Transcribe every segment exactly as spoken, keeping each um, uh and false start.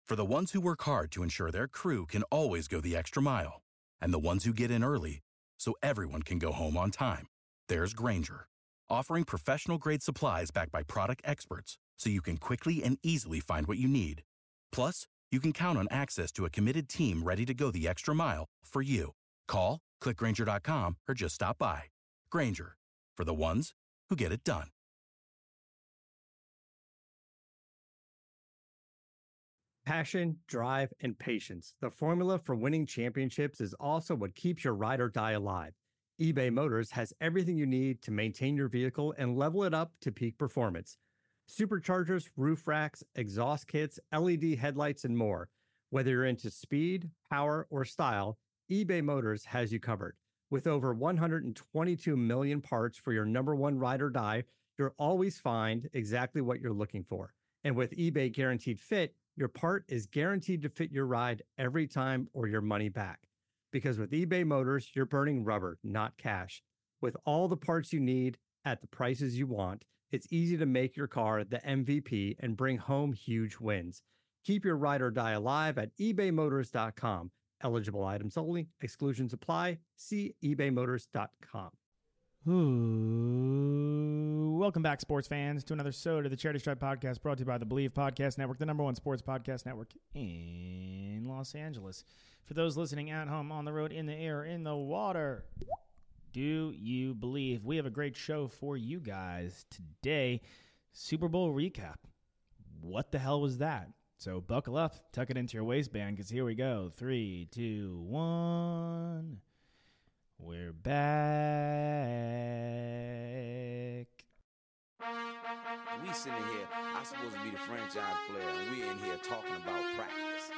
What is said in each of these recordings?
For the ones who work hard to ensure their crew can always go the extra mile, and the ones who get in early so everyone can go home on time, there's Grainger, offering professional-grade supplies backed by product experts so you can quickly and easily find what you need. Plus, you can count on access to a committed team ready to go the extra mile for you. Call, click Grainger dot com, or just stop by. Grainger, for the ones who get it done. Passion, drive, and patience. The formula for winning championships is also what keeps your ride or die alive. eBay Motors has everything you need to maintain your vehicle and level it up to peak performance. Superchargers, roof racks, exhaust kits, L E D headlights, and more. Whether you're into speed, power, or style, eBay Motors has you covered. With over one hundred twenty-two million parts for your number one ride or die, you'll always find exactly what you're looking for. And with eBay Guaranteed Fit, your part is guaranteed to fit your ride every time or your money back. Because with eBay Motors, you're burning rubber, not cash. With all the parts you need at the prices you want, it's easy to make your car the M V P and bring home huge wins. Keep your ride or die alive at ebay motors dot com. Eligible items only. Exclusions apply. See ebay motors dot com. Ooh, welcome back, sports fans, to another episode of the Charity Stripe Podcast, brought to you by the Believe Podcast Network, the number one sports podcast network in Los Angeles. For those listening at home, on the road, in the air, in the water, do you believe? We have a great show for you guys today. Super Bowl recap. What the hell was that? So buckle up, tuck it into your waistband, because here we go. Three, two, one. We're back. We sitting here, I'm supposed to be the franchise player, and we in here talking about practice.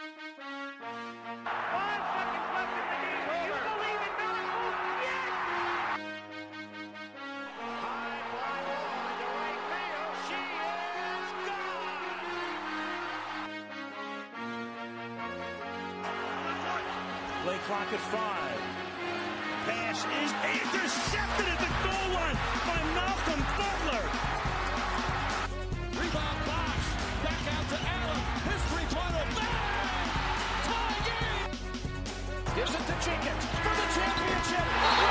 Five seconds left in the game. Do you believe in miracles? Yes! High fly ball into right field. She is gone! Play clock at five. Pass is intercepted at the goal line by Malcolm Butler. Rebound box. Back out to Allen. His three-pointer. Bang! Tie game! Gives it to Jenkins for the championship.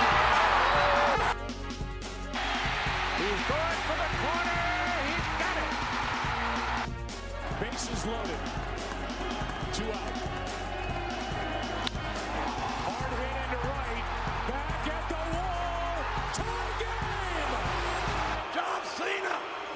He's going for the corner. He's got it. Bases loaded. Two out. Hard hit into right. Back at the wall. Tie game. John Cena.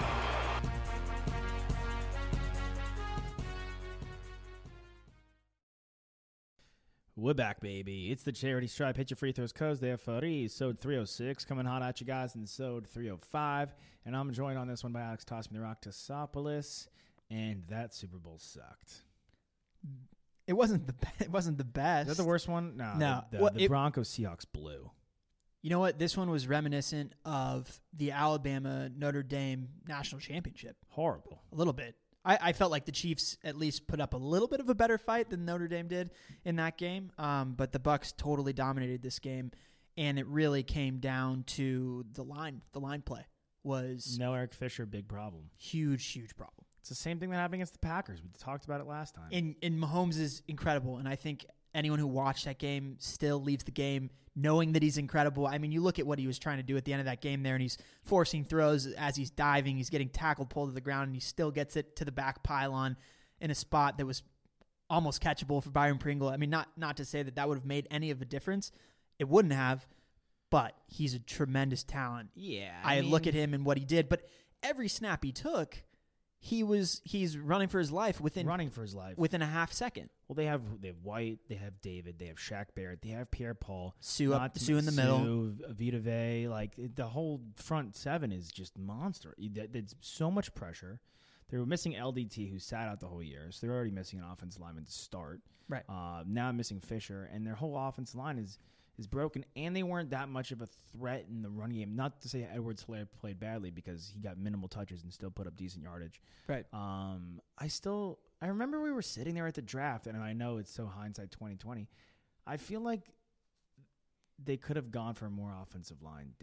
We're back, baby. It's the Charity Stripe. Hit your free throws, cuz they're free. Sode three oh six coming hot at you guys in Sode three oh five. And I'm joined on this one by Alex Toss Me the Rock Tosopoulos. And that Super Bowl sucked. It wasn't the it wasn't the best. Is that the worst one? No. No. The, the, Well, the it- Broncos Seahawks blew. You know what? This one was reminiscent of the Alabama Notre Dame national championship. Horrible. A little bit. I, I felt like the Chiefs at least put up a little bit of a better fight than Notre Dame did in that game. Um, but the Bucks totally dominated this game, and it really came down to the line. The line play was No Eric Fisher, big problem. huge, huge problem. It's the same thing that happened against the Packers. We talked about it last time. And, and Mahomes is incredible, and I think anyone who watched that game still leaves the game knowing that he's incredible. I mean, you look at what he was trying to do at the end of that game there, and he's forcing throws as he's diving. He's getting tackled, pulled to the ground, and he still gets it to the back pylon in a spot that was almost catchable for Byron Pringle. I mean, not not to say that that would have made any of a difference. It wouldn't have, but he's a tremendous talent. yeah. I, mean, look at him and what he did, but every snap he took, he was he's running for his life within running for his life. within a half second. Well, they have they have White, they have David, they have Shaq Barrett, they have Pierre Paul, Sue up- not to- Sue in the middle. Sue, Vita Vey, like it- the whole front seven is just monster. There- There's so much pressure. They were missing L D T, who sat out the whole year, so they're already missing an offensive lineman to start. Right. Uh, now I'm missing Fisher, and their whole offensive line is is broken, and they weren't that much of a threat in the run game. Not to say Edwards-Helaire played badly, because he got minimal touches and still put up decent yardage. Right. Um, I still I remember we were sitting there at the draft, and I know it's so hindsight twenty twenty. I feel like they could have gone for more offensive line depth.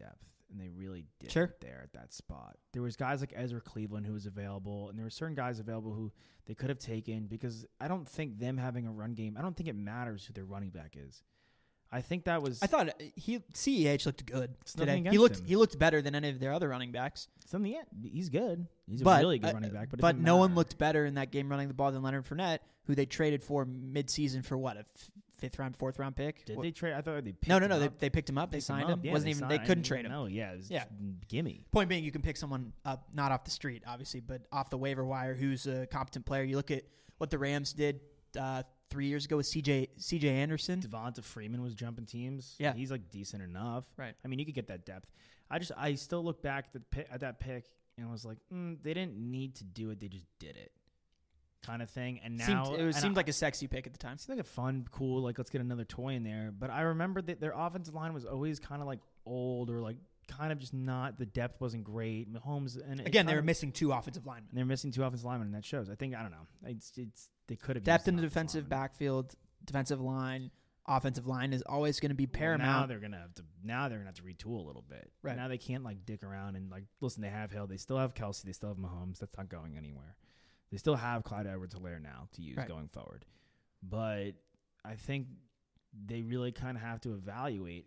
and they really didn't Sure. there at that spot. There was guys like Ezra Cleveland who was available, and there were certain guys available who they could have taken because I don't think them having a run game, I don't think it matters who their running back is. I think that was... I thought he C E H looked good It's today. nothing He against looked him. he looked better than any of their other running backs. something. Yeah, he's good. He's a But really good uh, running back. But, it but doesn't no one matter. looked better in that game running the ball than Leonard Fournette, who they traded for mid-season for what, a f- fifth round, fourth round pick? Did What- they trade? I thought they picked No, no, him no. They, up. they picked him up. They Picked signed up. him. Yeah, Wasn't they even they signed couldn't him. trade him. No, yeah, it was Yeah. just gimme. Point being, you can pick someone up, not off the street, obviously, but off the waiver wire who's a competent player. You look at what the Rams did uh, three years ago with C J C J Anderson. Devonta Freeman was jumping teams. Yeah. he's like decent enough. Right. I mean, you could get that depth. I just, I still look back at, the pick, at that pick and I was like, mm, they didn't need to do it. They just did it, kind of thing. And now Seemed, it was, and seemed I, like a sexy pick at the time. it seemed like a fun, cool, like let's get another toy in there. But I remember that their offensive line was always kind of like old or like kind of just not. The depth wasn't great. Mahomes and it Again, they kind were of- missing two offensive linemen. And they're missing two offensive linemen, and that shows. I think I don't know. It's it's they could have Depth used in an the offensive defensive lineman. backfield, defensive line, offensive line is always going to be Well, now paramount. they're gonna have to. Now they're gonna have to retool a little bit. Right. Now they can't like dick around and like listen. They have Hill. They still have Kelsey. They still have Mahomes. That's not going anywhere. They still have Clyde Edwards-Helaire now to use Right. going forward. But I think they really kind of have to evaluate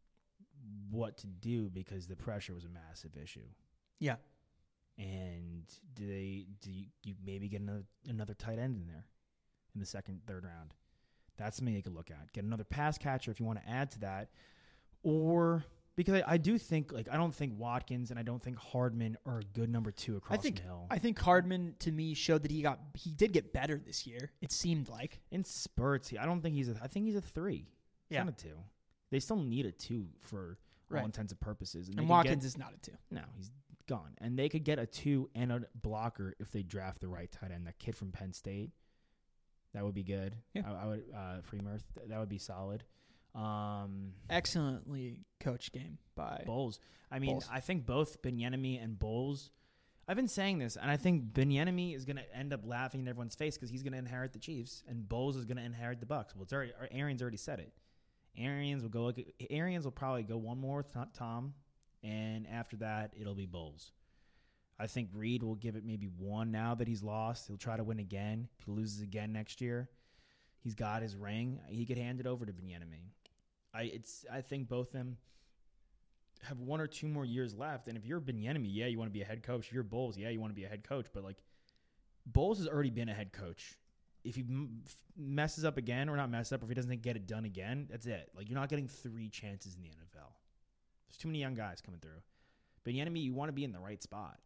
what to do because the pressure was a massive issue. Yeah. And do they do you, you maybe get another another tight end in there in the second, third round? That's something you could look at. Get another pass catcher if you want to add to that. Or because I, I do think like I don't think Watkins and I don't think Hardman are a good number two across I think the hill. I think Hardman to me showed that he got he did get better this year. It seemed like. in spurts, I don't think he's a I think he's a three. He's Yeah. not a two. They still need a two for Right. all intents and purposes. And they could Watkins get- is not a two. No, he's gone. And they could get a two and a blocker if they draft the right tight end. That kid from Penn State, that would be good. Yeah. I, I would uh, Freemirth, th- that would be solid. Um, Excellently coached game by Bowles. I mean, Bowles. I think both Bieniemy and Bowles. I've been saying this, and I think Bieniemy is going to end up laughing in everyone's face because he's going to inherit the Chiefs, and Bowles is going to inherit the Bucks. Well, it's already Arians already said it. Arians will go. Arians will probably go one more with Tom, and after that, it'll be Bowles. I think Reed will give it maybe one now that he's lost. He'll try to win again. If he loses again next year, he's got his ring. He could hand it over to Bieniemy. I it's. I think both of them have one or two more years left. And if you're Bieniemy, yeah, you want to be a head coach. If you're Bowles, yeah, you want to be a head coach. But like, Bowles has already been a head coach. If he m- f- messes up again, or not mess up, or if he doesn't get it done again, that's it. Like, you're not getting three chances in the N F L. There's too many young guys coming through. Bieniemy, you want to be in the right spot.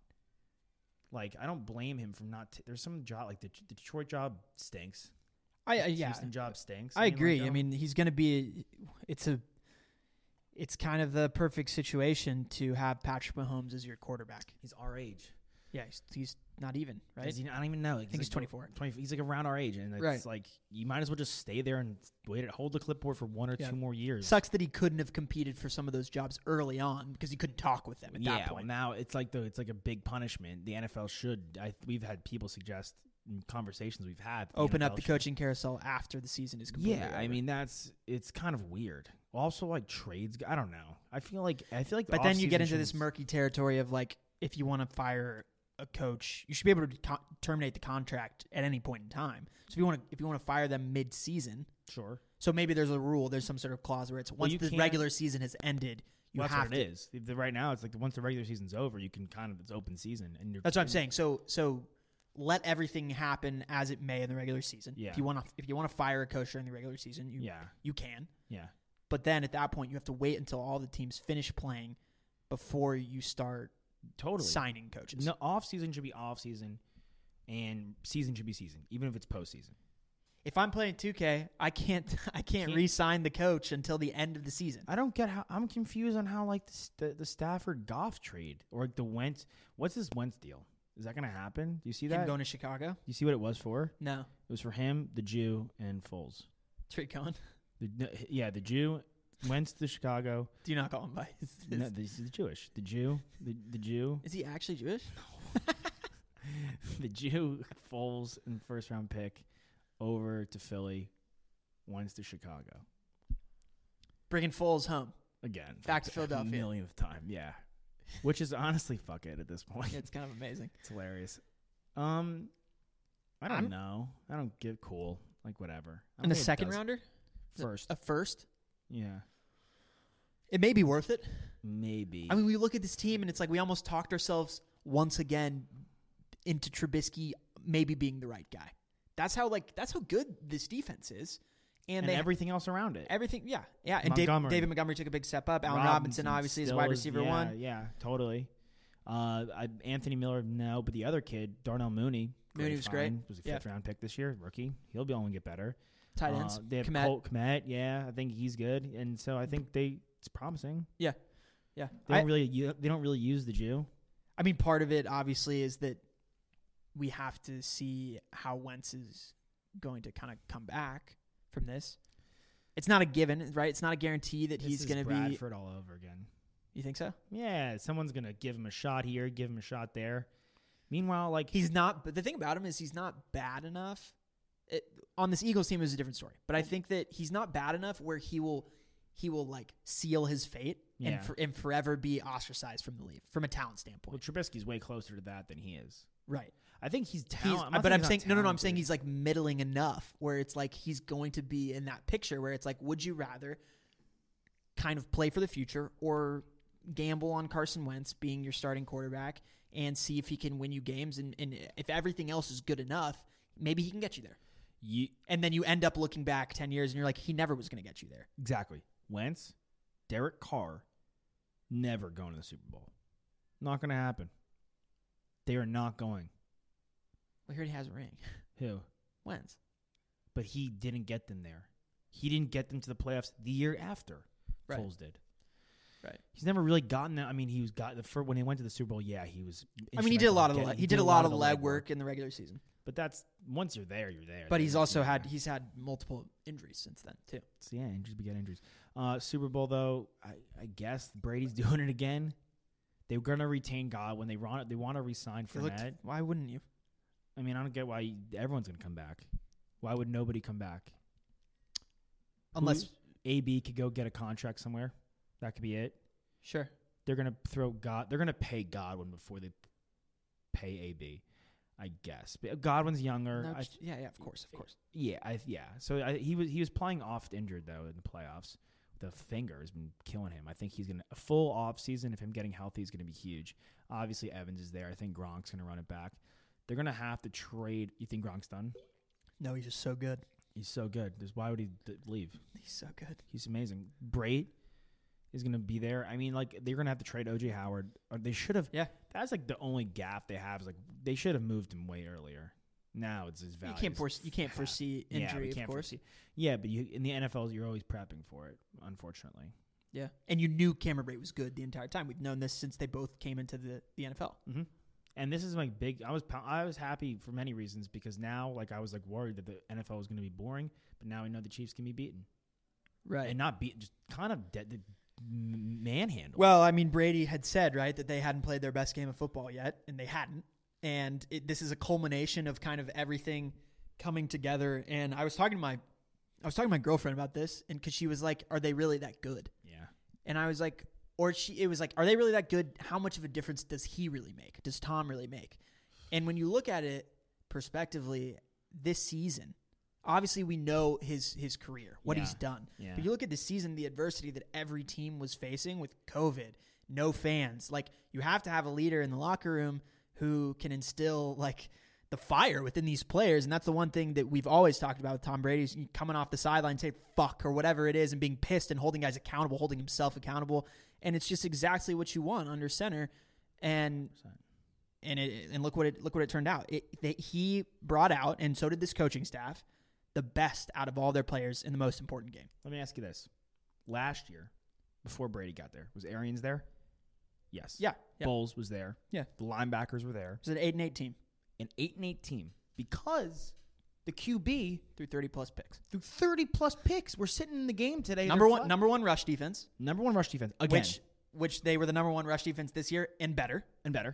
Like, I don't blame him for not. T- There's some job like the, the Detroit job stinks. I, I The yeah. Houston job stinks. I mean, agree. like, I mean, he's going to be. It's a. It's kind of the perfect situation to have Patrick Mahomes as your quarterback. he's our age. Yeah, he's, he's not even right. Is he, I don't even know. I think he's like twenty-four. twenty He's like around our age, and it's Right. like you might as well just stay there and wait. Hold the clipboard for one or Yeah. two more years. Sucks that he couldn't have competed for some of those jobs early on because he couldn't talk with them at yeah. that Well, point. now it's like the it's like a big punishment. The N F L should. I, we've had people suggest in conversations we've had. that Open N F up L the should- coaching carousel after the season is completely Yeah, I over. mean that's it's kind of weird. Also, like trades. I don't know. I feel like I feel like. The But then you get off-season into this should- murky territory of like, if you want to fire a coach, you should be able to co- terminate the contract at any point in time. So if you want to, if you want to fire them mid-season, Sure. so maybe there's a rule, there's some sort of clause where it's Well, once you the can't- regular season has ended, you Well, that's have what to. it is. The- the- right now, it's like once the regular season's over, you can kind of it's open season, and you're, That's what I'm saying. So so let everything happen as it may in the regular season. Yeah. If you want to, if you want to fire a coach during the regular season, you Yeah. you can. Yeah. But then at that point, you have to wait until all the teams finish playing before you start Totally. signing coaches. No, off season should be off season, and season should be season, even if it's postseason. If I'm playing two K, I can't I can't, Can't- re-sign the coach until the end of the season. I don't get how I'm confused on how like the the, the Stafford Goff trade or like the Wentz. What's this Wentz deal? Is that going to happen? Do you see Him that? going to Chicago? you see what it was for? No. It was for him, the Jew, and Foles. Tariq Cohen. The, no, yeah, the Jew went to Chicago. Do you not call him by his, his No, this is the Jewish. The Jew, the the Jew, Is he actually Jewish? the Jew, Foles, and first round pick over to Philly, went to Chicago. Bringing Foles home. again. Back to for Philadelphia. A millionth time, yeah. Which is honestly fuck it at this point. It's kind of amazing. It's hilarious. Um, I don't I'm- know. I don't give cool. Like, whatever. I And a think it second does- rounder? First. A first? Yeah. It may be worth it. Maybe. I mean, we look at this team, and it's like we almost talked ourselves once again into Trubisky maybe being the right guy. That's how like that's how good this defense is, and, and they everything else around it. everything. Yeah, yeah. And Dave, Montgomery. David Montgomery took a big step up. Allen Robinson, obviously is still wide is- receiver yeah, one. Yeah, totally. Uh, I, Anthony Miller, no, but the other kid, Darnell Mooney. Mooney was great. Was a Yeah. fifth round pick this year, rookie. He'll be only get better. Tight ends. Uh, they have Kmet. Colt Kmet. Yeah, I think he's good, and so I think they it's promising. Yeah, yeah. They I, don't really u- they don't really use the Jew. I mean, part of it obviously is that we have to see how Wentz is going to kind of come back from this. It's not a given, right? It's not a guarantee that This he's is going to be. Bradford all over again. You think so? Yeah, someone's gonna give him a shot here, give him a shot there. Meanwhile, like He's not, but the thing about him is he's not bad enough. It, on this Eagles team is a different story, but I think that he's not bad enough where he will, he will like seal his fate Yeah. and for, and forever be ostracized from the league from a talent well, standpoint. Trubisky's way closer to that than he is. Right. I think he's He's, talented. but I'm saying no, no, no. I'm saying he's like middling enough where it's like he's going to be in that picture where it's like, would you rather kind of play for the future or gamble on Carson Wentz being your starting quarterback and see if he can win you games and, and if everything else is good enough, maybe he can get you there. You, And then you end up looking back ten years and you're like, he never was going to get you there. exactly. Wentz, Derek Carr, never going to the Super Bowl. Not going to happen. They are not going. Well, he already has a ring. Who? Wentz. But he didn't get them there. He didn't get them to the playoffs the year after. Right. Foles did. Right. He's never really gotten that. I mean, he was got the first, when he went to the Super Bowl. Yeah, he was. I mean, he did a lot of the getting- le- he did a lot of the leg work in the regular season. But that's once you're there, you're there. But There's he's also nothing had there. he's had multiple injuries since then too. So, yeah, injuries beget injuries. Uh, Super Bowl though, I, I guess Brady's doing it again. They're gonna retain God when they want. They want to resign He looked- Fournette. why wouldn't you? I mean, I don't get why you, everyone's gonna come back. Why would nobody come back? Unless Who- A B could go get a contract somewhere. That could be it. sure. They're gonna throw God. They're gonna pay Godwin before they pay A B. I guess but Godwin's younger. No, I, just- yeah, yeah, of course, of course. yeah, I, yeah. So I, he was he was playing oft injured though in the playoffs. The finger has been killing him. I think he's gonna a full off season of him getting healthy is gonna be huge. Obviously Evans is there. I think Gronk's gonna run it back. They're gonna have to trade. You think Gronk's done? No, he's just so good. He's so good. Just why would he d- leave? He's so good. He's amazing. Brait is going to be there. I mean, like, they're going to have to trade O J Howard. Or they should have. Yeah. That's, like, the only gap they have. Is like, they should have moved him way earlier. Now it's his value. You can't foresee, you can't foresee Yeah, injury, we can't of course. foresee- Yeah, but you, in the N F L, you're always prepping for it, unfortunately. Yeah, and you knew Cameron Brate was good the entire time. We've known this since they both came into the, the N F L. Mm-hmm. And this is my big. I was pou- I was happy for many reasons because now, like, I was like worried that the N F L was going to be boring, but now we know the Chiefs can be beaten Right. and not beat, just kind of dead, manhandled. Well, I mean, Brady had said, right, that they hadn't played their best game of football yet, and they hadn't. And it, this is a culmination of kind of everything coming together. And I was talking to my, I was talking to my girlfriend about this, and because she was like, "Are they really that good?" yeah. And I was like, or she, it was like, "Are they really that good? How much of a difference does he really make? Does Tom really make?" And when you look at it prospectively, this season, obviously we know his his career, what Yeah. he's done. Yeah. But you look at the season, the adversity that every team was facing with COVID, no fans. Like, you have to have a leader in the locker room who can instill, like, the fire within these players. And that's the one thing that we've always talked about with Tom Brady is coming off the sideline, say fuck or whatever it is, and being pissed and holding guys accountable, holding himself accountable. And it's just exactly what you want under center. And and it and look what it look what it turned out. It, they, he brought out, and so did this coaching staff, the best out of all their players in the most important game. Let me ask you this: last year, before Brady got there, was Arians there? Yes. Yeah, yeah. Bowles was there. Yeah. The linebackers were there. It was an eight and eight team An eight and eight team because the Q B through thirty plus picks. threw thirty plus picks. We're sitting in the game today. Number They're one, flat. number one rush defense, number one rush defense again which which they were the number one rush defense this year and better. and better.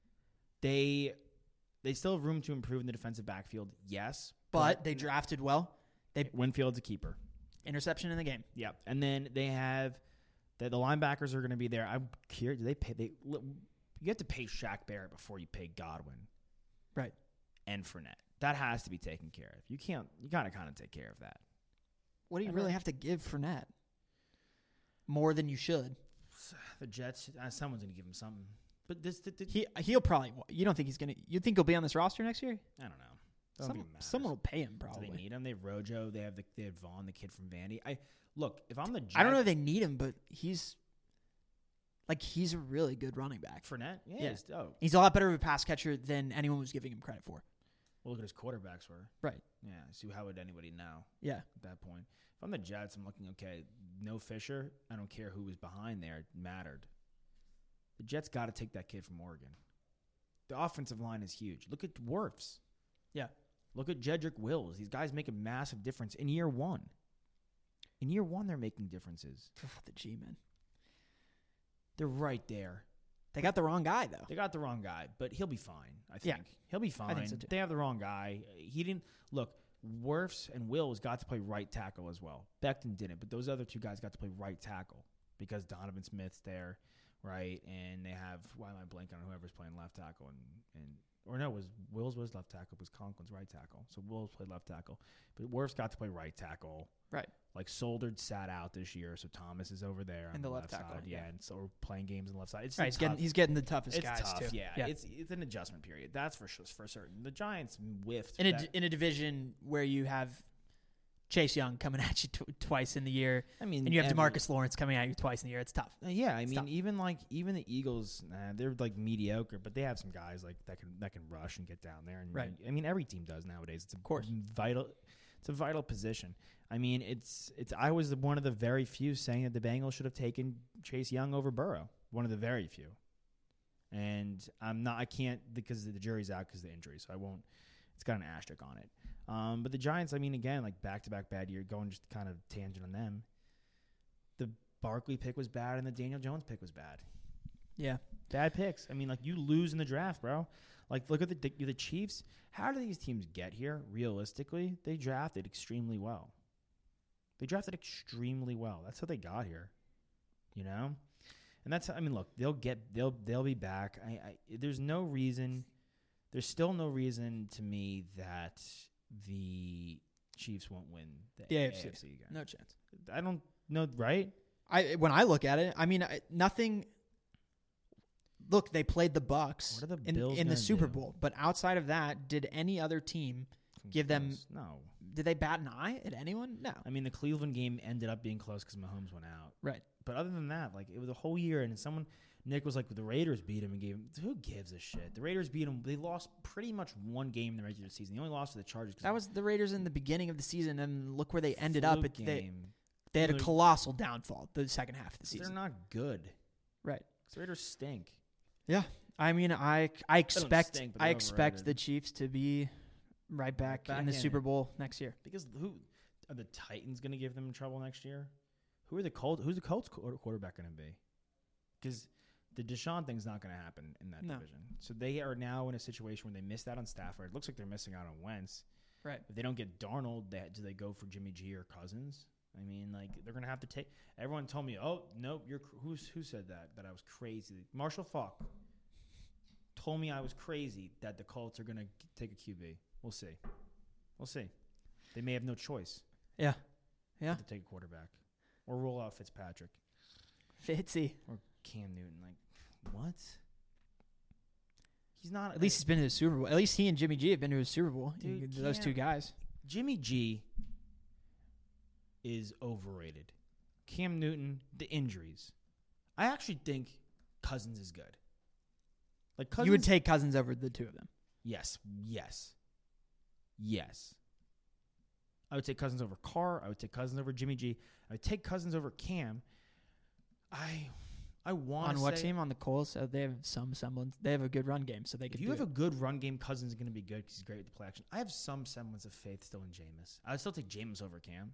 They they still have room to improve in the defensive backfield. Yes, But they drafted well. They Winfield's a keeper. interception in the game. Yep. And then they have The, the linebackers are going to be there. I'm curious. Do they pay? They you have to pay Shaq Barrett before you pay Godwin, Right. and Fournette. That has to be taken care of. You can't. You got to kind of take care of that. What do you really have to give Fournette? More than you should. The Jets. Uh, someone's going to give him something. But this, the, the, He he'll probably. You don't think he's gonna? You think he'll be on this roster next year? I don't know. Don't Some, think it matters. someone will pay him Do probably. they need him? They have Rojo. They have the they have Vaughn, the kid from Vandy. I look. If I'm the Jets, I don't know if they need him, but he's like he's a really good running back. Fournette. Yeah, Yeah. he's dope. He's a lot better of a pass catcher than anyone was giving him credit for. Well, look at his quarterbacks were. Right. Yeah. So how would anybody know Yeah. at that point? If I'm the Jets, I'm looking. Okay, no Fisher. I don't care who was behind there. It mattered. The Jets got to take that kid from Oregon. The offensive line is huge. Look at Wirfs. Yeah. Look at Jedrick Wills. These guys make a massive difference in year one. In year one, they're making differences. The G men. They're right there. They got the wrong guy though. They got the wrong guy, but he'll be fine. I Yeah. think he'll be fine. I think so, too. They have the wrong guy. He didn't look. Wirfs and Wills got to play right tackle as well. Becton didn't, but those other two guys got to play right tackle because Donovan Smith's there, right? And they have why am I blanking on whoever's playing left tackle and and or no, it was Wills was left tackle, was Conklin's right tackle. So Wills played left tackle, but Wirfs got to play right tackle. Right. Like Soldered sat out this year, so Thomas is over there on And the, the left, left tackle, side. Yeah, yeah. and so we're playing games on the left side. It's Right. He's tough. getting he's getting the toughest It's guys tough, too. yeah. yeah. It's it's an adjustment period. That's for sure, for certain. The Giants whiffed in a that- in a division where you have Chase Young coming at you tw- twice in the year, I mean, and you have every- DeMarcus Lawrence coming at you twice in the year. It's tough. Uh, yeah, I mean, tough. even like even the Eagles, nah, they're like mediocre, but they have some guys like that can that can rush and get down there. And Right. I mean, every team does nowadays. It's a course. vital. It's a vital position. I mean, it's it's. I was the, one of the very few saying that the Bengals should have taken Chase Young over Burrow. One of the very few. And I'm not. I can't because the jury's out because of the injury, so I won't. It's got an asterisk on it. Um, but the Giants, I mean, again, like back-to-back bad year, going just kind of tangent on them. The Barkley pick was bad, and the Daniel Jones pick was bad. Yeah. Bad picks. I mean, like, you lose in the draft, bro. Like, look at the the, the Chiefs. How do these teams get here, realistically? They drafted extremely well. They drafted extremely well. That's how they got here, you know? And that's, I mean, look, they'll get, they'll they'll be back. I, I There's no reason, there's still no reason to me that the Chiefs won't win the, The A A F F C. C again. No chance. I don't know, right? I when I look at it, I mean, I, nothing. Look, they played the Bucks What are the in, Bills in the gonna Super do? Bowl, but outside of that, did any other team give them? Close. No. Did they bat an eye at anyone? No. I mean, the Cleveland game ended up being close because Mahomes went out. Right. But other than that, like, it was a whole year, and someone, Nick was like, the Raiders beat him and gave him, who gives a shit? The Raiders beat him. They lost pretty much one game in the regular season. They only lost to the Chargers. 'cause That was the Raiders in the beginning of the season, and look where they ended up. fluke It, they, game. they had a They're- colossal downfall the second half of the They're season. not good. Right. 'Cause the Raiders stink. Yeah. I mean, I I expect stink, but I they're expect overrated. the Chiefs to be right back, back in the in Super it. Bowl next year. Because who are the Titans going to give them trouble next year? Who are the Colts? Who's the Colts qu- quarterback going to be? Because the Deshaun thing's not going to happen in that No. division. So they are now in a situation where they missed out on Stafford. It looks like they're missing out on Wentz. Right. If they don't get Darnold, they, do they go for Jimmy G or Cousins? I mean, like, they're going to have to take. Everyone told me, oh, nope, you're cr- who's who said that? That I was crazy. Marshall Faulk told me I was crazy that the Colts are going to take a Q B. We'll see. We'll see. They may have no choice Yeah. Yeah. to take a quarterback or roll out Fitzpatrick Fitzy. or Cam Newton. Like, what? He's not. At least he's been to the Super Bowl. At least he and Jimmy G have been to a Super Bowl. Dude, Those two Cam- guys. Jimmy G is overrated. Cam Newton, the injuries. I actually think Cousins is good. Like Cousins, You would take Cousins over the two of them. yes, yes, yes. I would take Cousins over Carr. I would take Cousins over Jimmy G. I would take Cousins over Cam. I, I want On to what say, team? On the Colts? So they have some semblance. They have a good run game, so they If could you do have it. a good run game, Cousins is going to be good because he's great with the play action. I have some semblance of faith still in Jameis. I would still take Jameis over Cam.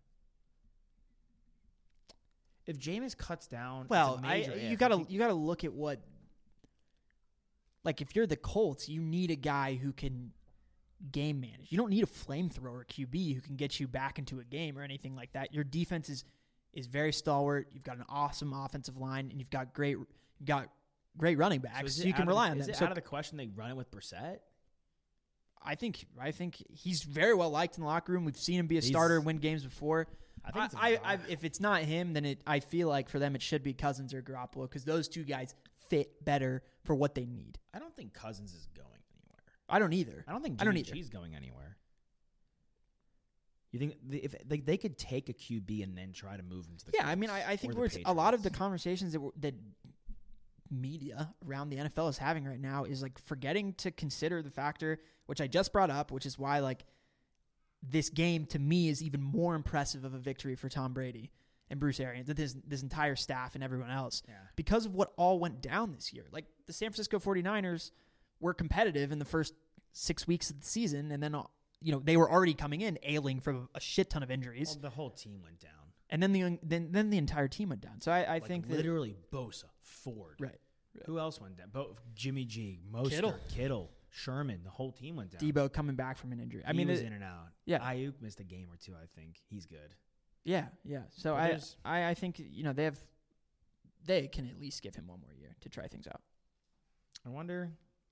If Jameis cuts down, it's a Well, I, major you if. gotta If he- you gotta look at what. Like if you're the Colts, you need a guy who can game manage. You don't need a flamethrower Q B who can get you back into a game or anything like that. Your defense is is very stalwart. You've got an awesome offensive line, and you've got great, you've got great running backs. So, is So, it you can out rely of, on is them. it So out of the question they run it with Brissett? I think I think he's very well liked in the locker room. We've seen him be a He's- starter and win games before. I think it's a I, vibe. I, I, if it's not him, then it, I feel like for them it should be Cousins or Garoppolo because those two guys fit better for what they need. I don't think Cousins is going anywhere. I don't either. I don't think I don't Jimmy either. G's going anywhere. You think the, if they, they could take a Q B and then try to move him to the Yeah, I Colts mean, I, I or think the we're a lot of the Patriots? conversations that we're, that media around the N F L is having right now is like forgetting to consider the factor, which I just brought up, which is why like this game to me is even more impressive of a victory for Tom Brady and Bruce Arians, and this this entire staff and everyone else, Yeah. because of what all went down this year. Like the San Francisco forty-niners were competitive in the first six weeks of the season, and then uh, you know they were already coming in ailing from a shit ton of injuries, Well, the whole team went down. and then the then then the entire team went down. So I, I Like think that literally Bosa, Ford. right. Who else went down? Bo- Jimmy G, Mostert, Kittle. Kittle, Sherman. The whole team went down. Debo coming back from an injury. I He mean, was it- in and out. yeah. Ayuk missed a game or two. I think he's good. yeah, yeah. So But I, there's- I, I think you know they have, they can at least give him one more year to try things out. I wonder.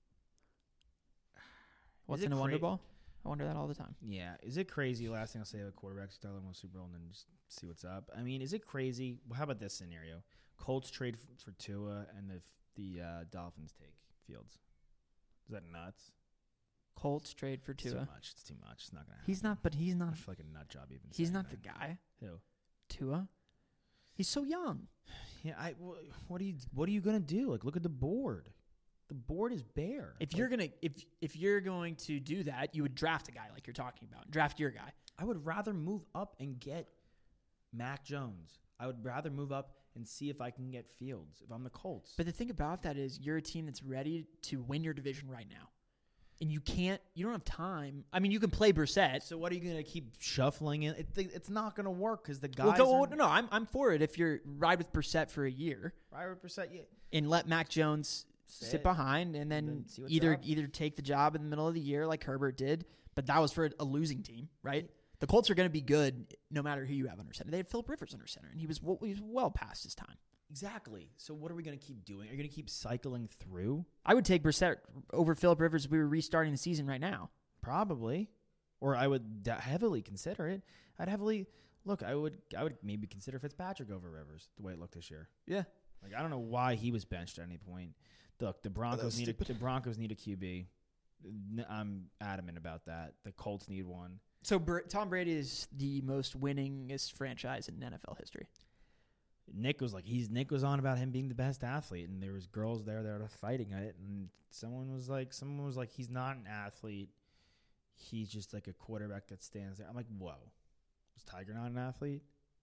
What's it in a Wonder cra- Ball? I wonder that all the time. Yeah, is it crazy? Last thing I'll say about quarterbacks start one Super Bowl and then just see what's up. I mean, is it crazy? Well, how about this scenario? Colts trade f- for Tua and the f- the uh, Dolphins take Fields. Is that nuts? Colts trade for It's too Tua. much. It's too much. It's not gonna happen. He's not, but he's I not. feel like a nut job even. He's saying not the that. guy. Who? Tua. He's so young. Yeah, I. wh- What are you? What are you gonna do? Like, look at the board. The board is bare. If Like, you're gonna, if if you're going to do that, you would draft a guy like you're talking about. Draft your guy. I would rather move up and get Mac Jones. I would rather move up and see if I can get Fields if I'm the Colts. But the thing about that is you're a team that's ready to win your division right now. And you can't, you don't have time. I mean, you can play Brissett. so what are you going to keep shuffling in? It, it's not going to work because the guys Well, go, are... well, no, no, I'm, I'm for it if you're ride with Brissett for a year Right, percent, yeah. and let Mac Jones sit, Sit, behind and then, and then see what's either up. either take the job in the middle of the year like Herbert did, but that was for a losing team, right? The Colts are going to be good no matter who you have under center. They had Philip Rivers under center, and he was, well, he was well past his time. Exactly. So what are we going to keep doing? Are you going to keep cycling through? I would take Brissett over Philip Rivers if we were restarting the season right now. Probably. Or I would d- heavily consider it. I'd heavily... Look, I would I would maybe consider Fitzpatrick over Rivers, the way it looked this year. Yeah. Like, I don't know why he was benched at any point. Look, the Broncos need a, the Broncos need a Q B. N- I'm adamant about that. The Colts need one. So Br- Tom Brady is the most winningest franchise in N F L history. Nick was like he's Nick was on about him being the best athlete, and there was girls there that were fighting it, and someone was like someone was like he's not an athlete. He's just like a quarterback that stands there. I'm like, whoa, was Tiger not an athlete?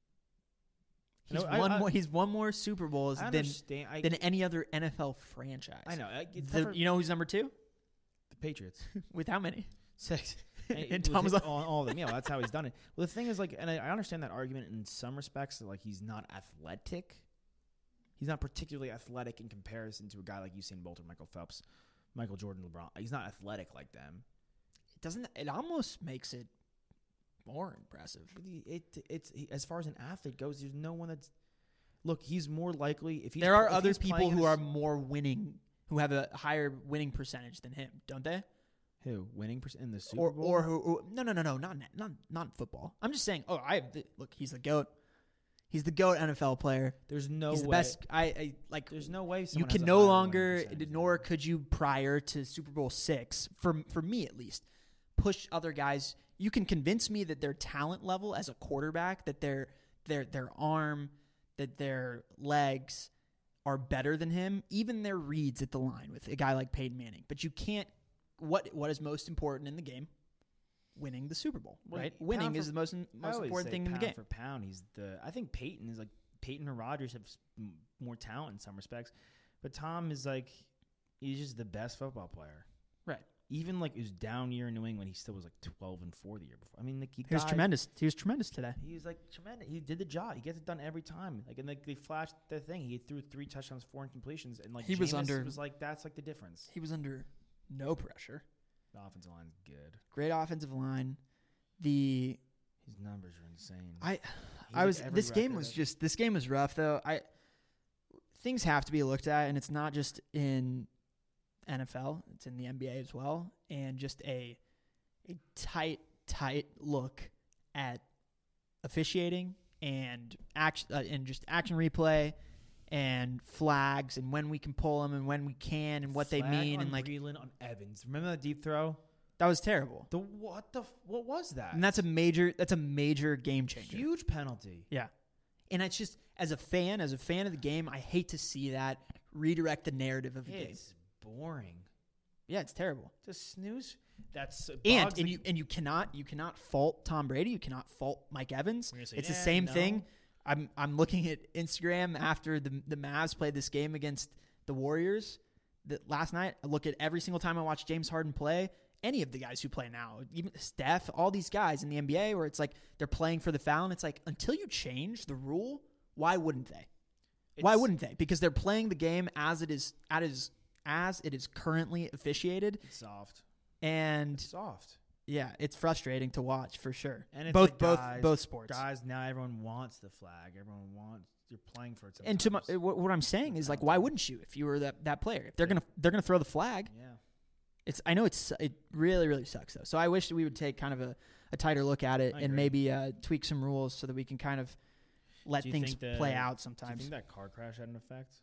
He's No, I- won I- more. He's won more Super Bowls I than understand. I, than any other N F L franchise. I know. I, it's The- tougher- you know who's number two? the Patriots. With how many? Six. And With Tom was his- like- all, all of them. Yeah, well, that's how he's done it. Well, the thing is, like, and I, I understand that argument in some respects. That, like, he's not athletic. He's not particularly athletic in comparison to a guy like Usain Bolt or Michael Phelps, Michael Jordan, LeBron. He's not athletic like them. It doesn't. It almost makes it more impressive. But he- It, it's he, as far as an athlete goes. There's no one that's. Look, he's more likely if he's There are if other he's people playing in who a are s- more winning, who have a higher winning percentage than him, don't they? who winning perc- in the Super Or Bowl or who? Or, no, no, no, no, not not not in football. I'm just saying. Oh, I have the, look. He's the goat. He's the goat N F L player. There's no He's the way. best. I, I like. There's no way You someone can has a no higher winning longer, percentage than nor him. could you prior to Super Bowl six, for for me at least, push other guys. You can convince me that their talent level as a quarterback, that their their their arm, that their legs are better than him, even their reads at the line with a guy like Peyton Manning. But you can't. What what is most important in the game? Winning the Super Bowl, Well, right? pound Winning for- is the most I most always important say thing in the pound game. For pound, he's the. I think Peyton is like Peyton and Rodgers have s- m- more talent in some respects, but Tom is like he's just the best football player. Right. Even like his down year in New England, he still was like twelve and four the year before. I mean, like he, He was died- tremendous. He was tremendous today. He was like tremendous. He did the job. He gets it done every time. Like and like they flashed the thing. He threw three touchdowns, four incompletions, and like He was Jameis under- was like that's like the difference. He was under no pressure. The offensive line's good. Great offensive line. The His numbers are insane. I He's I like was. every This game record was of- just. This game was rough though. I things have to be looked at, and it's not just in N F L. It's in the N B A as well, and just a a tight, tight look at officiating and action uh, and just action replay and flags and when we can pull them and when we can and what they Flag mean on and like Breland on Evans. Remember that deep throw? that was terrible. The what the f- what was that? And that's a major. That's a major game changer. huge penalty. Yeah. And it's just, as a fan, as a fan of the game, I hate to see that redirect the narrative of the game. It's boring. Yeah, it's terrible. It's a snooze. That's it And bogs and the- you and you cannot you cannot fault Tom Brady. You cannot fault Mike Evans. We're gonna say, It's the "Yeah, same no." thing. I'm I'm looking at Instagram after the the Mavs played this game against the Warriors that last night. I look at every single time I watch James Harden play. Any of the guys who play now, even Steph, all these guys in the N B A, where it's like they're playing for the foul, and it's like until you change the rule, why wouldn't they? Why It's- wouldn't they? Because they're playing the game as it is as as it is currently officiated, It's soft. and It's soft. yeah, it's frustrating to watch for sure. And it's both like both guys, both sports. Guys, now everyone wants the flag. Everyone wants you're playing for it. And to my, sometimes. what, what I'm saying is like, Penalty. why wouldn't you if you were that, that player? If they're gonna they're gonna throw the flag. yeah. It's I know it's it really really sucks though. So I wish that we would take kind of a, a tighter look at it I and agree. maybe uh, tweak some rules so that we can kind of let Do you things think the- play out Do you sometimes think that car crash had an effect?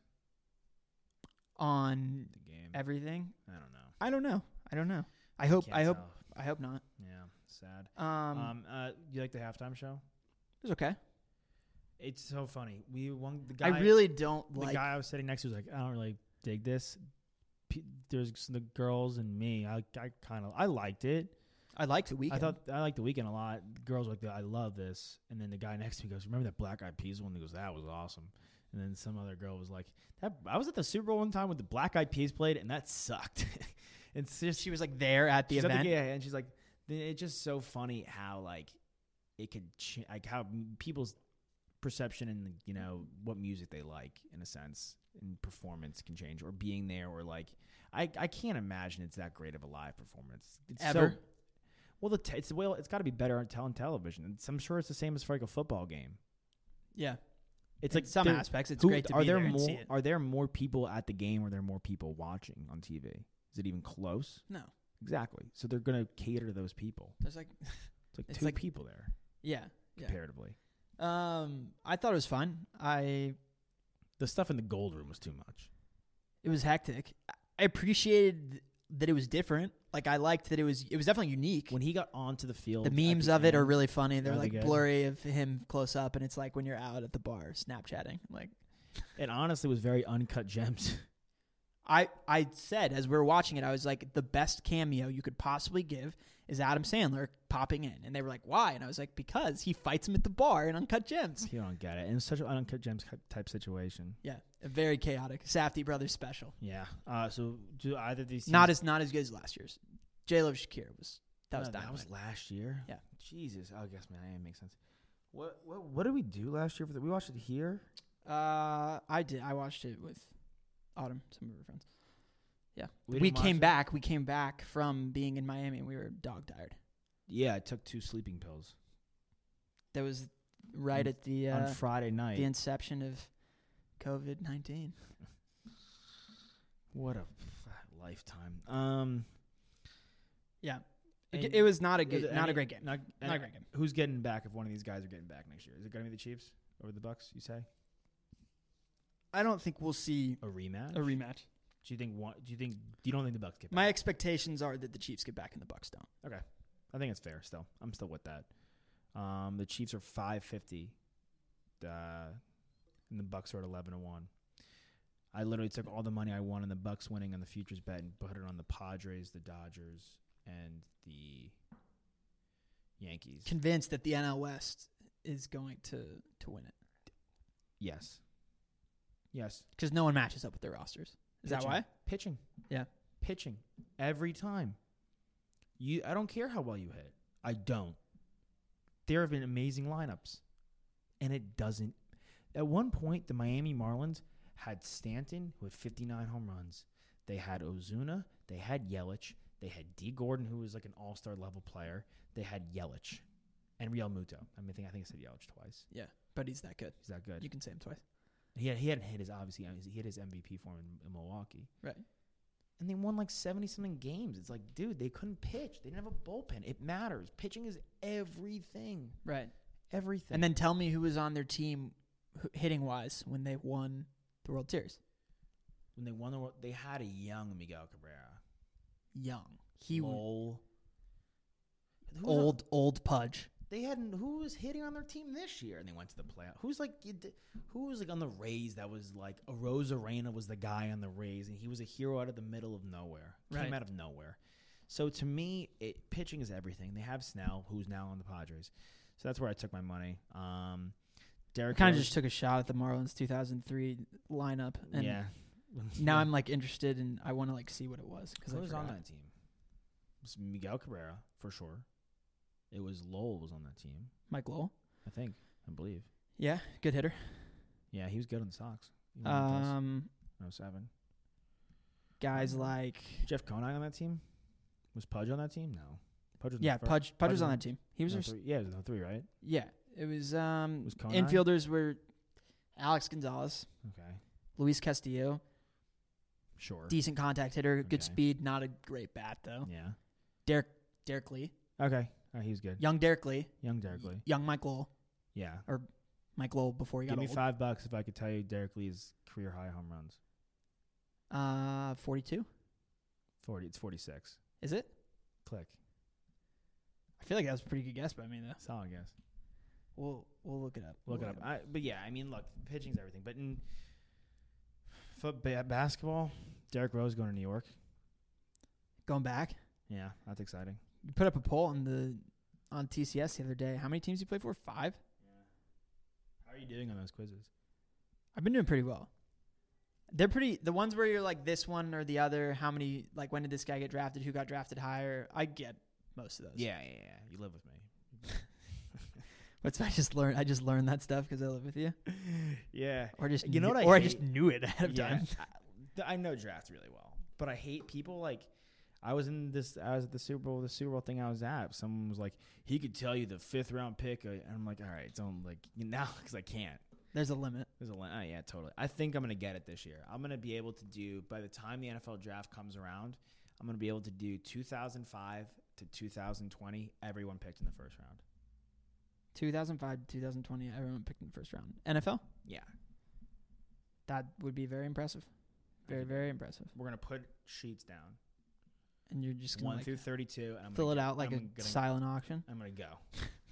on The game. everything. I don't know. I don't know. I don't know. I hope Can't I hope tell. I hope not. Yeah, sad. Um, Um, uh, you like the halftime show? it was okay. It's so funny. We one the guy. I really don't the like. guy I was sitting next to was like, I don't really dig this. P- There's the girls and me. I I kind of I liked it. I liked the weekend. I thought I liked the weekend a lot. The girls were like, I love this. And then the guy next to me goes, remember that Black Eyed Peas one? He goes, that was awesome. And then some other girl was like, that I was at the Super Bowl one time with the Black Eyed Peas played, and that sucked. It's just she was like there at the she's at event. yeah, and she's like, it's just so funny how like it could ch- like how m- people's perception and you know what music they like in a sense and performance can change or being there or like I I can't imagine it's that great of a live performance. It's Ever? So, well, the t- it's well, it's got to be better on, tel- on television. It's, I'm sure it's the same as for like a football game. Yeah. It's In like some there- aspects, it's who- great to are be there there and more see it. are there more people at the game or are there more people watching on T V? Is it even close? No. Exactly. So they're going to cater to those people. There's like It's like It's two like- people there yeah. Yeah. comparatively. Um, I thought it was fun. I The stuff in the gold room was too much. it was hectic. I appreciated that it was different. Like I liked that it was it was definitely unique. When he got onto the field, The at memes the of it are end- really funny. They're Are they like good? blurry of him close up, and it's like when you're out at the bar Snapchatting. Like It honestly was very uncut gems. I I said as we were watching it, I was like, the best cameo you could possibly give is Adam Sandler popping in, and they were like, why? And I was like, because he fights him at the bar in Uncut Gems. You don't get it. And it was such an uncut gems type situation. Yeah, a very chaotic Safdie Brothers special. Yeah. Uh, so do either of these teams, Not as not as good as last year's. J Lo Shakira was that was No, that dynamite. was last year. Yeah. Jesus. I guess man, that makes sense. What what what did we do last year for the? We watched it here. Uh, I did. I watched it with Autumn, some of her friends. Yeah, We we, didn't came watch it? back. We came back from being in Miami, and we were dog tired. Yeah, I took two sleeping pills That was right On- at the on uh, Friday night. the inception of COVID nineteen. What a f- lifetime. Um, Yeah, And it, it was not a is good, it not any- a great game. Not, Not a great game. Who's getting back if one of these guys are getting back next year? Is it going to be the Chiefs over the Bucks? You say I don't think we'll see a rematch? a rematch. Do you think one? Do you think you don't think the Bucks get back? My expectations are that the Chiefs get back and the Bucks don't. Okay, I think it's fair. Still, I'm still with that. Um, the Chiefs are five fifty, uh, and the Bucks are at eleven to one. I literally took all the money I won on the Bucks winning on the futures bet and put it on the Padres, the Dodgers, and the Yankees. Convinced that the N L West is going to to win it yes, yes. because no one matches up with their rosters. Is that Pitching. why? Pitching. Yeah. Pitching. Every time. You I don't care how well you hit. I don't. There have been amazing lineups. And it doesn't. At one point, the Miami Marlins had Stanton, who had fifty-nine home runs. They had Ozuna. They had Yelich. They had D. Gordon, who was like an all-star level player. They had Yelich. and Real Muto. I mean, I think I think I said Yelich twice. Yeah, but he's that good. He's that good. You can say him twice. He had, he hadn't hit his obviously he hit his M V P form in, in Milwaukee. Right. And they won like seventy something games. It's like, dude, they couldn't pitch. They didn't have a bullpen. It matters. Pitching is everything. Right. Everything. And then tell me who was on their team hitting wise when they won the World Series. when they won the world, they had a young Miguel Cabrera. Young. He Lowell. Who's old a, old Pudge. They had who was hitting on their team this year, and they went to the playoff. Who's like who was like on the Rays? That was like a Rosarena was the guy on the Rays, and he was a hero out of the middle of nowhere. Came Right. out of nowhere. So to me, it, pitching is everything. They have Snell, who's now on the Padres. So that's where I took my money. Um, Derek Kind of Rose- just took a shot at the Marlins two thousand three lineup, and yeah. now I'm like interested, and I want to like see what it was because Who I was on forgot. that team? It was Miguel Cabrera for sure. It was Lowell was on that team. Mike Lowell. I think. I believe. Yeah, good hitter. Yeah, he was good on the Sox. He won with us Um, in oh seven. guys like Jeff Conine on that team? Was Pudge on that team? No. Pudge was in yeah, the fir- Pudge. Pudge was was on in- that team. He was no, our, three, yeah, it was no three, right? yeah. It was um Was Conine? infielders were Alex Gonzalez, Okay. Luis Castillo, Sure. decent contact hitter, good Okay. speed, not a great bat though. Yeah. Derek Derek Lee, Okay. Oh, he was good. young Derek Lee, Young Derek Lee. young Mike Lowell, Yeah. Mike Lowell before he Give got me old. five bucks if I could tell you Derek Lee's career high home runs. Uh, forty-two. Forty. It's forty-six. Is it? Click. I feel like that was a pretty good guess by me though. Solid guess. We'll we'll look it up. Look We'll it up. I, but yeah, I mean, look, pitching's everything. But in foot ba- basketball, Derrick Rose going to New York. Going back, Yeah, that's exciting. you put up a poll on the on T C S the other day. How many teams you play for? Five. How are you doing on those quizzes? I've been doing pretty well. They're pretty. The ones where you're like this one or the other. How many? Like when did this guy get drafted? Who got drafted higher? I get most of those. Yeah, yeah, yeah. You live with me. But so I just learned. I just learned that stuff because I live with you, Yeah. or just You know knew- what I or I hate? just knew it ahead of Yeah, time. I, I know draft really well, but I hate people like. I was in this. I was at the Super Bowl. The Super Bowl thing I was at. Someone was like, he could tell you the fifth round pick, uh, and I'm like, all right, don't like now because I can't. There's a limit. There's a line. Oh, yeah, totally. I think I'm gonna get it this year. I'm gonna be able to do by the time the N F L draft comes around. I'm gonna be able to do two thousand five to two thousand twenty. Everyone picked in the first round. two thousand five to two thousand twenty. Everyone picked in the first round. N F L. Yeah, That would be very impressive. Very very impressive. we're gonna put sheets down And you're just gonna one like through thirty-two, and I'm fill gonna it go- out like I'm a gonna, silent auction. I'm gonna go.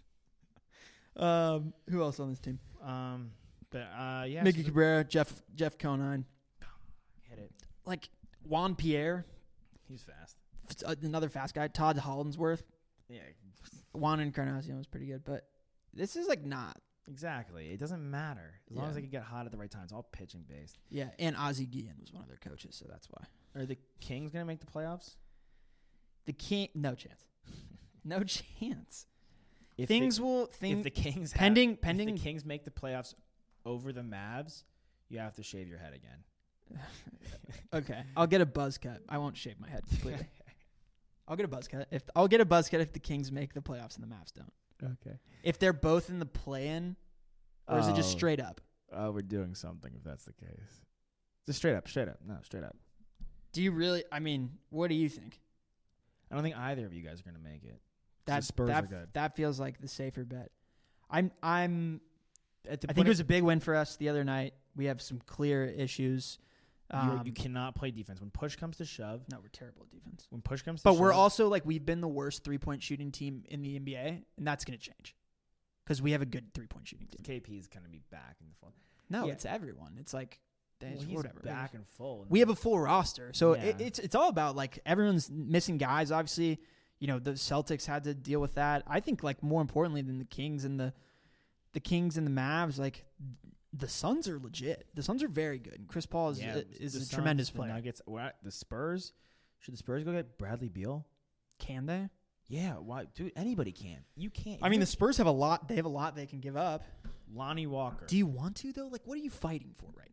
Um, who else on this team? Um, but uh, yeah, Mickey so the- Cabrera, Jeff Jeff Conine, hit it. like Juan Pierre, He's fast. f- uh, another fast guy. Todd Hollandsworth, Yeah, Juan Encarnacion was pretty good, but this is like not. exactly. It doesn't matter as long Yeah. as they can get hot at the right time. It's all pitching based. Yeah, and Ozzie Guillen was one of their coaches, so that's why. Are the Kings gonna make the playoffs? The King, no chance, no chance. If Things the, will if thing the Kings have- pending if pending. the Kings make the playoffs over the Mavs, you have to shave your head again. Okay, I'll get a buzz cut. I won't shave my head completely. I'll get a buzz cut if I'll get a buzz cut if the Kings make the playoffs and the Mavs don't. Okay. If they're both in the play-in, or is it just Oh. straight up? Oh, we're doing something if that's the case. Just straight up, straight up. No, straight up. Do you really? I mean, what do you think? I don't think either of you guys are gonna make it. That the Spurs that, are good. that feels like the safer bet. I'm I'm. At the I point think it was of- a big win for us the other night. We have some clear issues. you, Um, you cannot play defense when push comes to shove. no, we're terrible at defense. When push comes to But shove, we're also like we've been the worst three point shooting team in the N B A, and that's going to change because we have a good three point shooting team. K P is gonna be back in the full. No, Yeah. it's everyone. It's like Well, it's he's whatever. back and full. We have a full roster, so it, Yeah. it's it's all about like everyone's missing guys. Obviously, you know the Celtics had to deal with that. I think like more importantly than the Kings and the the Kings and the Mavs, like the Suns are legit. The Suns are very good. And Chris Paul is Yeah, a, the is a Suns, tremendous the player. Nuggets, we're at the Spurs. Should the Spurs go get Bradley Beal? Can they? Yeah, why, dude? Anybody can. You can't. I mean, You- the Spurs have a lot. They have a lot they can give up. Lonnie Walker. Do you want to though? Like, what are you fighting for right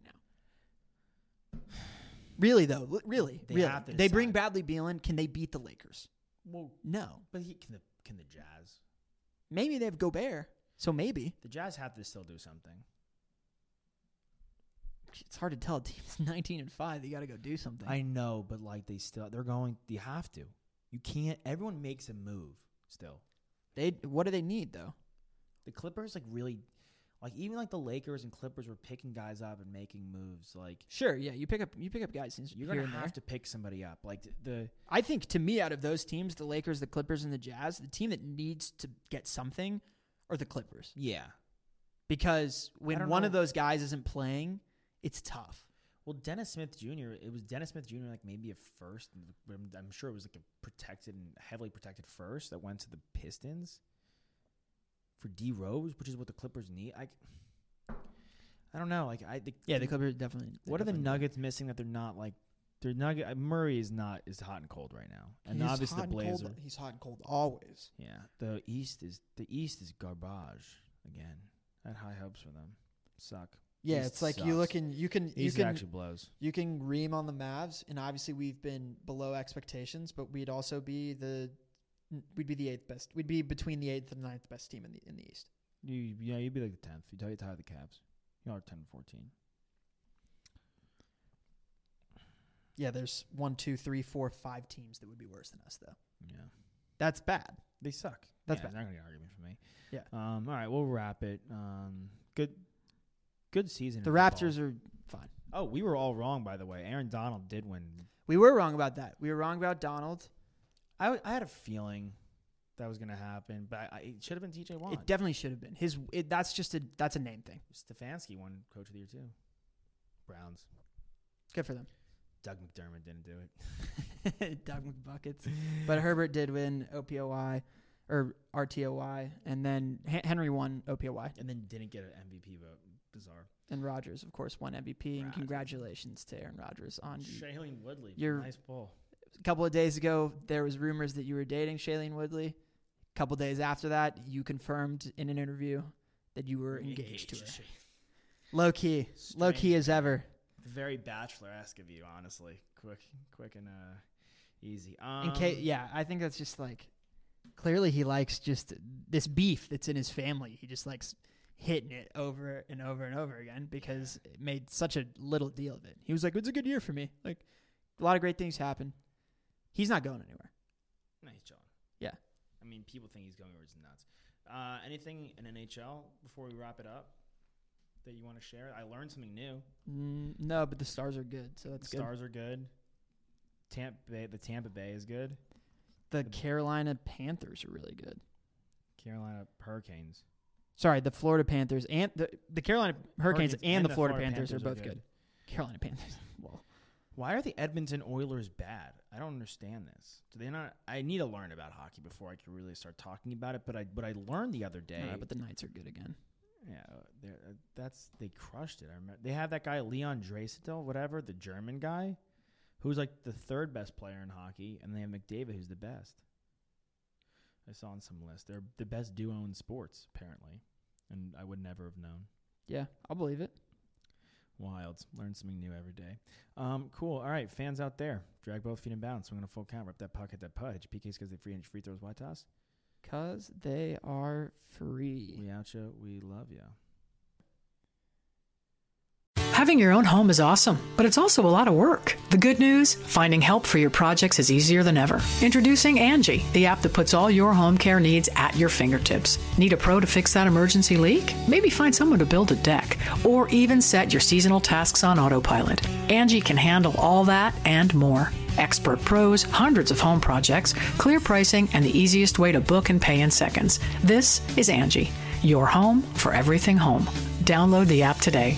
now? Really though, L- really, They really. have to They bring decide. Bradley Beal in. Can they beat the Lakers? well, No. but he can the can the Jazz. Maybe they have Gobert, so maybe. The Jazz have to still do something. It's hard to tell. A team's nineteen and five. They got to go do something. I know, but like they still, they're going. You have to. You can't. Everyone makes a move still. They what do they need though? The Clippers like really, like even like the Lakers and Clippers were picking guys up and making moves. Like Sure, yeah, you pick up you pick up guys. you're here gonna and have there. to pick somebody up. Like the I think to me, out of those teams, the Lakers, the Clippers, and the Jazz, the team that needs to get something are the Clippers. yeah. Because I when don't one know. of those guys isn't playing, it's tough. Well, Dennis Smith Junior It was Dennis Smith Junior like maybe a first. I'm, I'm sure it was like a protected and heavily protected first that went to the Pistons for D Rose, which is what the Clippers need. I, I don't know. Like I, the, Yeah, the Clippers definitely. What are the definitely- Nuggets missing that they're not like? They're Nugget. Murray is not is hot and cold right now, and He's obviously hot the and cold- Blazers. He's hot and cold always. Yeah, the East is the East is garbage again. I had high hopes for them. Suck. Yeah, East it's like sucks. you look and you can you East can actually blows. you can ream on the Mavs, and obviously we've been below expectations, but we'd also be the we'd be the eighth best. We'd be between the eighth and ninth best team in the in the East. You yeah, you'd be like the tenth. You tie tie the Cavs. You are ten and fourteen. Yeah, there's one, two, three, four, five teams that would be worse than us, though. Yeah, That's bad. they suck. That's yeah, bad. Not gonna get an argument from me. Yeah. Um. All right, we'll wrap it. Um. Good. Good season. The in football. Raptors are fine. Oh, we were all wrong, by the way. Aaron Donald did win. We were wrong about that. We were wrong about Donald. I, w- I had a feeling that was going to happen, but I, it should have been T J Watt. It definitely should have been his. It, that's just a that's a name thing. Stefanski won Coach of the Year too. Browns. Good for them. Doug McDermott didn't do it. Doug McBuckets. But Herbert did win O P O Y or R T O Y, and then H- Henry won O P O Y, And then didn't get an M V P vote. Bizarre. and Rodgers, of course, won M V P. And Rodgers. congratulations to Aaron Rodgers on the Shailene Woodley. You're- nice pull. a couple of days ago, there was rumors that you were dating Shailene Woodley. A couple days after that, you confirmed in an interview that you were engaged, to her. Low key, low key Strange. as ever. Very bachelor-esque of you, honestly. Quick, quick and uh, easy. Um, In case, yeah, I think that's just like clearly he likes just this beef that's in his family. He just likes hitting it over and over and over again because it made such a little deal of it. He was like, "It's a good year for me. Like a lot of great things happen." He's not going anywhere. No, he's chilling. Yeah. I mean, people think he's going where it's nuts. Uh, anything in N H L before we wrap it up that you want to share? I learned something new. Mm, no, but the Stars are good, so that's the good. Stars are good. Tampa Bay, the Tampa Bay is good. The Carolina Panthers are really good. Carolina Hurricanes. Sorry, the Florida Panthers and the the Carolina Hurricanes, Hurricanes and, the Florida, Panthers, are both good. Carolina Panthers. Well, Why are the Edmonton Oilers bad? I don't understand this. Do they not? I need to learn about hockey before I can really start talking about it. But I, but I learned the other day. no, but the Knights are good again. Yeah, they're- uh, that's they crushed it. I remember they have that guy Leon Draisaitl, whatever, the German guy, who's like the third best player in hockey, and they have McDavid, who's the best. I saw on some list they're the best duo in sports apparently, and I would never have known. Yeah, I'll believe it. Wild, learn something new every day. Um, cool. All right, fans out there, drag both feet and bounce. Swing on a full count, rip that puck, hit that putt. Hit your P Ks because they free and free throws. Why toss? Cause they are free. We out you. We love you. Having your own home is awesome, but it's also a lot of work. The good news? Finding help for your projects is easier than ever. Introducing Angie, the app that puts all your home care needs at your fingertips. Need a pro to fix that emergency leak? Maybe find someone to build a deck, or even set your seasonal tasks on autopilot. Angie can handle all that and more. Expert pros, hundreds of home projects, clear pricing, and the easiest way to book and pay in seconds. This is Angie, your home for everything home. Download the app today.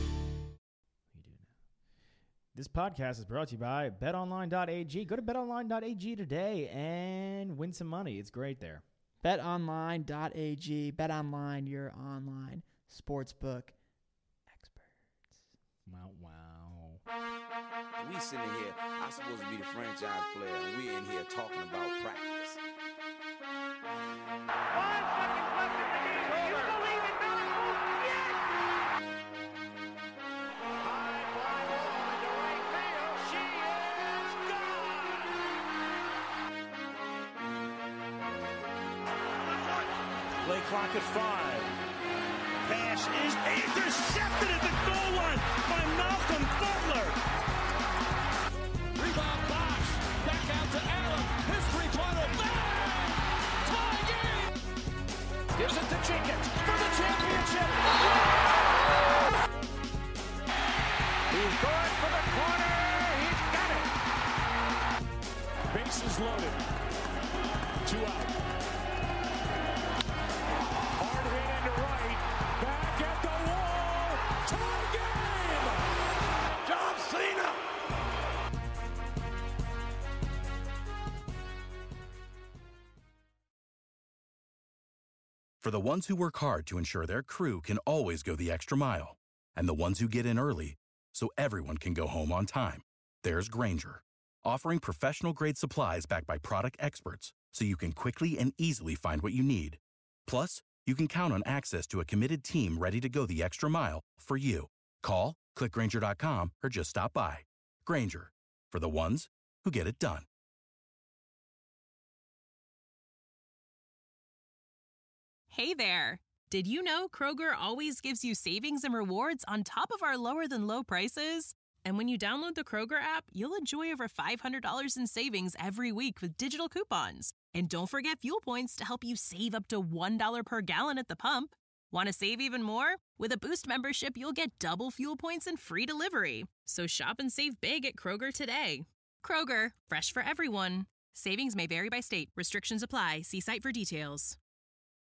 This podcast is brought to you by bet online dot a g. Go to bet online dot a g today and win some money. It's great there. bet online dot a g. BetOnline, your online sportsbook experts. Wow, wow. We sitting here, I'm supposed to be the franchise player, and we're in here talking about practice. Five seconds left in the game. Do you believe in miracles? Yes! High fly ball into right field. She is gone! clock at five. Pass is intercepted at the goal line by Malcolm Butler. Rebound Bosch. Back out to Allen. His three-pointer. Bang! Tie game! Gives it to Jenkins for the championship. He's going for the corner. He's got it. Bases loaded. Two out. Hard hit into right. Back at the wall. Tie game. John Cena. For the ones who work hard to ensure their crew can always go the extra mile, and the ones who get in early so everyone can go home on time, there's Grainger, offering professional-grade supplies backed by product experts so you can quickly and easily find what you need. Plus, you can count on access to a committed team ready to go the extra mile for you. Call, click Grainger dot com, or just stop by. Grainger, for the ones who get it done. Hey there! Did you know Kroger always gives you savings and rewards on top of our lower-than-low prices? And when you download the Kroger app, you'll enjoy over five hundred dollars in savings every week with digital coupons. And don't forget fuel points to help you save up to one dollar per gallon at the pump. Want to save even more? With a Boost membership, you'll get double fuel points and free delivery. So shop and save big at Kroger today. Kroger, fresh for everyone. Savings may vary by state. Restrictions apply. See site for details.